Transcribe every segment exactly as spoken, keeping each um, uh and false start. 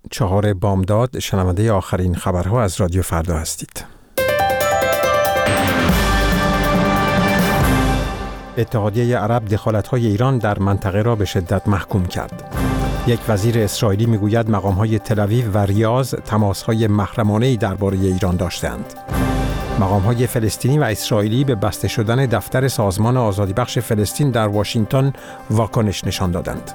چهار بامداد، شنونده آخرین خبرها از رادیو فردا هستید. اتحادیه عرب دخالت‌های ایران در منطقه را به شدت محکوم کرد. یک وزیر اسرائیلی میگوید مقام‌های تل‌آویو و ریاض تماس‌های محرمانه‌ای درباره ایران داشتند. مقام‌های فلسطینی و اسرائیلی به بسته شدن دفتر سازمان آزادیبخش فلسطین در واشنگتن واکنش نشان دادند.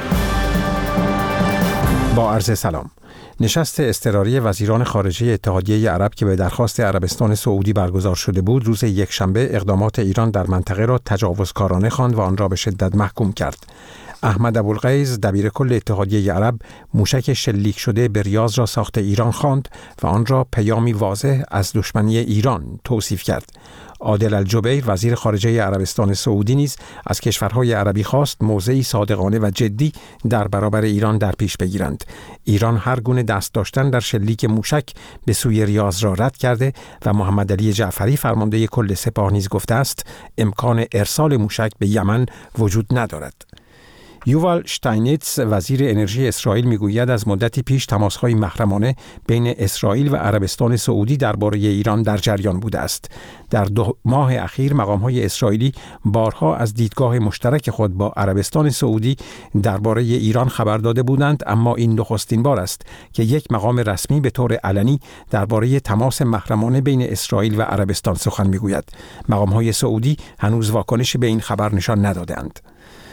با عرض سلام. نشست اضطراری وزیران خارجه اتحادیه عرب که به درخواست عربستان سعودی برگزار شده بود، روز یکشنبه اقدامات ایران در منطقه را تجاوزکارانه خواند و آن را به شدت محکوم کرد. احمد ابوالغیث دبیرکل اتحادیه عرب موشک شلیک شده به ریاض را ساخت ایران خواند و آن را پیامی واضح از دشمنی ایران توصیف کرد. عادل الجبیر وزیر خارجه عربستان سعودی نیز از کشورهای عربی خواست موضعی صادقانه و جدی در برابر ایران در پیش بگیرند. ایران هر گونه دست داشتن در شلیک موشک به سوی ریاض را رد کرده و محمد علی جعفری فرمانده کل سپاه نیز گفته است امکان ارسال موشک به یمن وجود ندارد. یووال شتاینیتس وزیر انرژی اسرائیل میگوید از مدتی پیش تماس‌های محرمانه بین اسرائیل و عربستان سعودی درباره ایران در جریان بوده است. در دو ماه اخیر مقام‌های اسرائیلی بارها از دیدگاه مشترک خود با عربستان سعودی درباره ایران خبر داده بودند، اما این نخستین بار است که یک مقام رسمی به طور علنی درباره تماس محرمانه بین اسرائیل و عربستان سخن میگوید. مقام‌های سعودی هنوز واکنشی به این خبر نشان ندادند.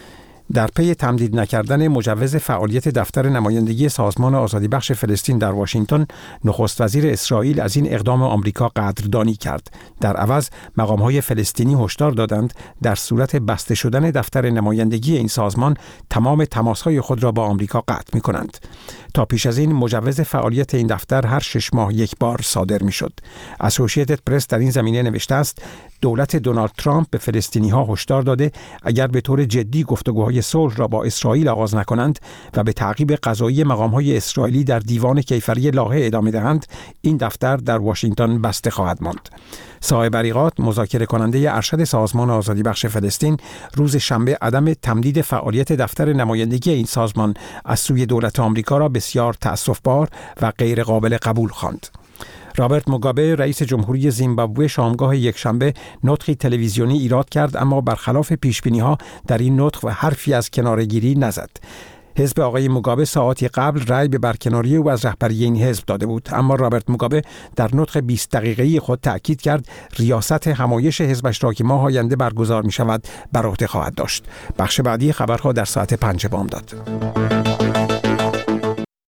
در پی تمدید نکردن مجوز فعالیت دفتر نمایندگی سازمان آزادیبخش فلسطین در واشنگتن، نخست وزیر اسرائیل از این اقدام آمریکا قدردانی کرد. در عوض مقام‌های فلسطینی هشدار دادند در صورت بسته شدن دفتر نمایندگی این سازمان تمام تماس‌های خود را با آمریکا قطع می‌کنند. تا پیش از این مجوز فعالیت این دفتر هر شش ماه یک بار صادر می‌شد. اسوسییتد پرس در این زمینه نوشته است دولت دونالد ترامپ به فلسطینی‌ها هشدار داده اگر به طور جدی گفتگوهای صلح را با اسرائیل آغاز نکنند و به تعقیب قضایی مقام‌های اسرائیلی در دیوان کیفری لاهه ادامه دهند، این دفتر در واشنگتن بسته خواهد ماند. صاحب بریقات مذاکره کننده ارشد سازمان آزادیبخش فلسطین روز شنبه عدم تمدید فعالیت دفتر نمایندگی این سازمان از سوی دولت آمریکا را بسیار تأسف‌بار و غیر قابل قبول خواند. رابرت موگابه رئیس جمهوری زیمبابوه شامگاه یکشنبه نطقی تلویزیونی ایراد کرد، اما برخلاف پیشبینی‌ها در این نطق و حرفی از کناره‌گیری نزد. حزب آقای موگابه ساعاتی قبل رأی به برکناری او از رهبری این حزب داده بود، اما رابرت موگابه در نطق بیست دقیقه‌ای خود تأکید کرد ریاست همایش حزبش را که ماه آینده برگزار می‌شود بر عهده خواهد داشت. بخش بعدی خبرها در ساعت پنج بامداد.